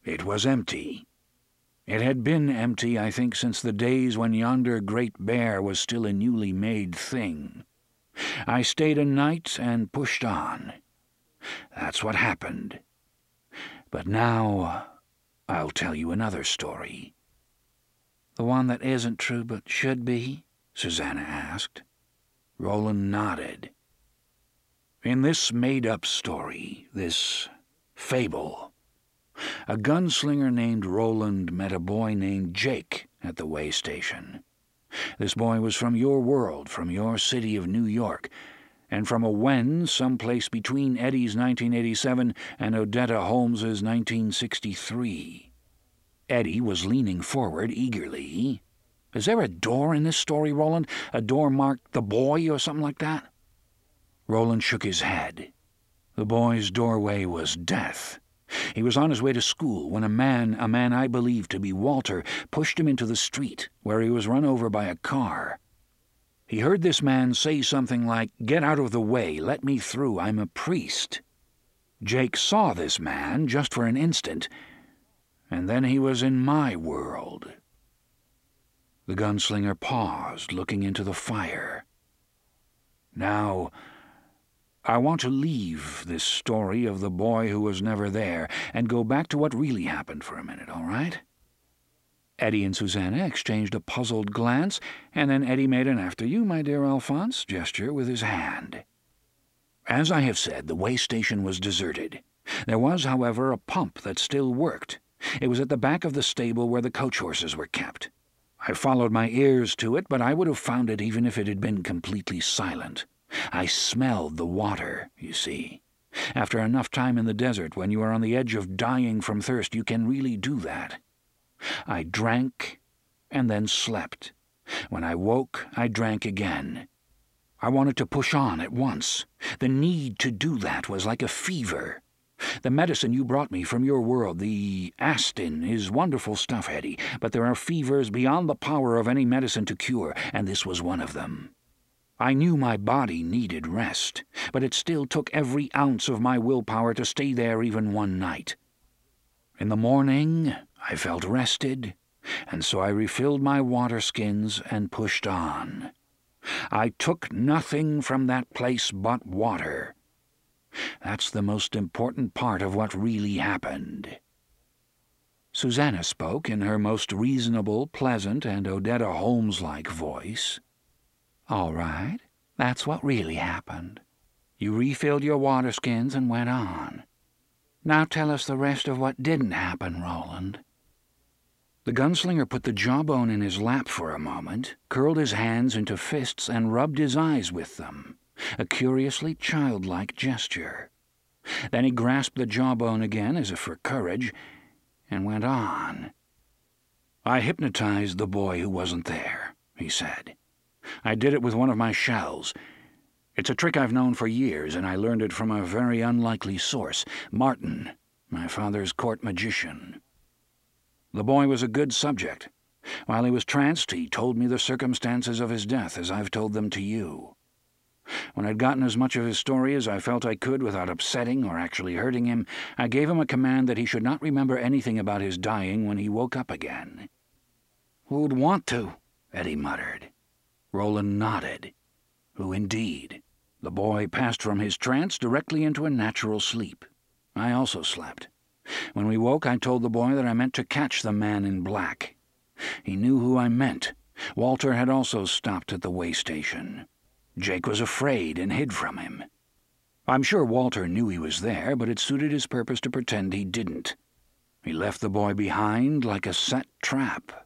It was empty. It had been empty, I think, since the days when yonder great bear was still a newly made thing. I stayed a night and pushed on. That's what happened. But now I'll tell you another story." "The one that isn't true but should be?" Susanna asked. Roland nodded. "In this made-up story, this fable, a gunslinger named Roland met a boy named Jake at the way station. This boy was from your world, from your city of New York, and from a Wen someplace between Eddie's 1987 and Odetta Holmes's 1963. Eddie was leaning forward eagerly. "Is there a door in this story, Roland? A door marked 'The Boy' or something like that?" Roland shook his head. The boy's doorway was death. He was on his way to school when a man I believed to be Walter, pushed him into the street, where he was run over by a car. He heard this man say something like, 'Get out of the way, let me through, I'm a priest.' Jake saw this man just for an instant, and then he was in my world." The gunslinger paused, looking into the fire. "Now, I want to leave this story of the boy who was never there and go back to what really happened for a minute, all right?" Eddie and Susanna exchanged a puzzled glance, and then Eddie made an "after you, my dear Alphonse" gesture with his hand. As I have said, the way station was deserted. There was, however, a pump that still worked. It was at the back of the stable where the coach horses were kept. I followed my ears to it, but I would have found it even if it had been completely silent. I smelled the water, you see. After enough time in the desert, when you are on the edge of dying from thirst, you can really do that. I drank and then slept. When I woke, I drank again. I wanted to push on at once. The need to do that was like a fever. The medicine you brought me from your world, the Astin, is wonderful stuff, Eddie, but there are fevers beyond the power of any medicine to cure, and this was one of them. I knew my body needed rest, but it still took every ounce of my willpower to stay there even one night. In the morning, I felt rested, and so I refilled my water skins and pushed on. I took nothing from that place but water. That's the most important part of what really happened." Susanna spoke in her most reasonable, pleasant, and Odetta Holmes-like voice. "All right, that's what really happened. You refilled your water skins and went on. Now tell us the rest of what didn't happen, Roland." The gunslinger put the jawbone in his lap for a moment, curled his hands into fists, and rubbed his eyes with them, a curiously childlike gesture. Then he grasped the jawbone again, as if for courage, and went on. "I hypnotized the boy who wasn't there," he said. "I did it with one of my shells. It's a trick I've known for years, and I learned it from a very unlikely source, Martin, my father's court magician. The boy was a good subject. While he was tranced, he told me the circumstances of his death as I've told them to you. When I'd gotten as much of his story as I felt I could without upsetting or actually hurting him, I gave him a command that he should not remember anything about his dying when he woke up again." "Who'd want to?" Eddie muttered. Roland nodded. "Who indeed?" The boy passed from his trance directly into a natural sleep. I also slept. When we woke, I told the boy that I meant to catch the man in black. He knew who I meant. Walter had also stopped at the way station. Jake was afraid and hid from him. I'm sure Walter knew he was there, but it suited his purpose to pretend he didn't. He left the boy behind like a set trap.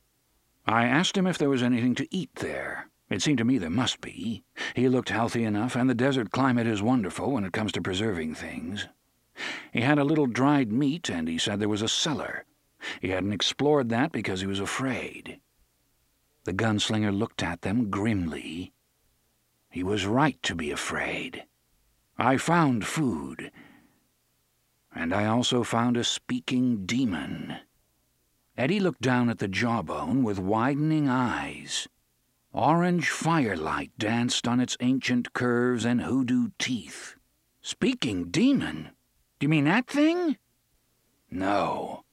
I asked him if there was anything to eat there. It seemed to me there must be. He looked healthy enough, and the desert climate is wonderful when it comes to preserving things. He had a little dried meat, and he said there was a cellar. He hadn't explored that because he was afraid." The gunslinger looked at them grimly. He was right to be afraid. I found food, and I also found a speaking demon. Eddie looked down at the jawbone with widening eyes. Orange firelight danced on its ancient curves and hoodoo teeth. "Speaking demon? Do you mean that thing?" "No,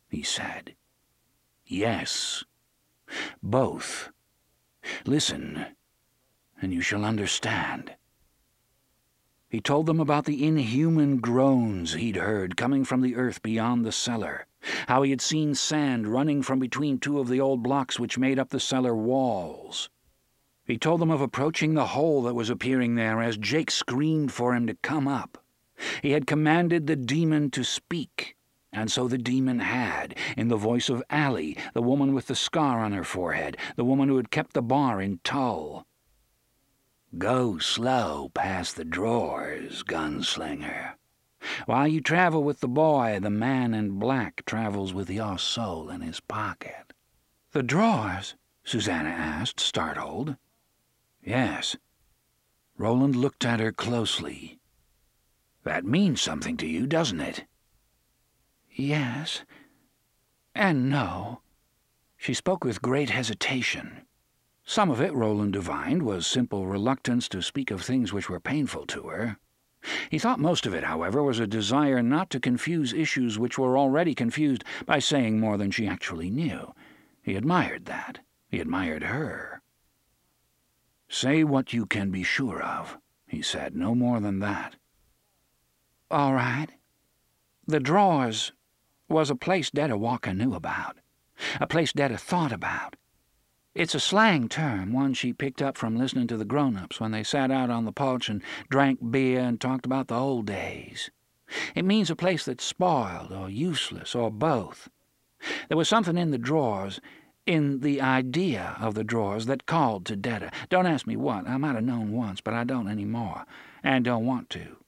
he said. Yes, both. Listen, and you shall understand. He told them about the inhuman groans he'd heard coming from the earth beyond the cellar, how he had seen sand running from between two of the old blocks which made up the cellar walls. He told them of approaching the hole that was appearing there as Jake screamed for him to come up. He had commanded the demon to speak, and so the demon had, in the voice of Allie, the woman with the scar on her forehead, the woman who had kept the bar in Tull. Go slow past the drawers, gunslinger. While you travel with the boy, the man in black travels with your soul in his pocket. The drawers? Susanna asked, startled. Yes. Roland looked at her closely. That means something to you, doesn't it? Yes. And no. She spoke with great hesitation. Some of it, Roland divined, was simple reluctance to speak of things which were painful to her. He thought most of it, however, was a desire not to confuse issues which were already confused by saying more than she actually knew. He admired that. He admired her. Say what you can be sure of, he said, no more than that. All right. The drawers was a place Detta Walker knew about, a place Detta thought about. It's a slang term, one she picked up from listening to the grown-ups when they sat out on the porch and drank beer and talked about the old days. It means a place that's spoiled or useless or both. There was something in the drawers, in the idea of the drawers, that called to Detta. Don't ask me what. I might have known once, but I don't any more, and don't want to.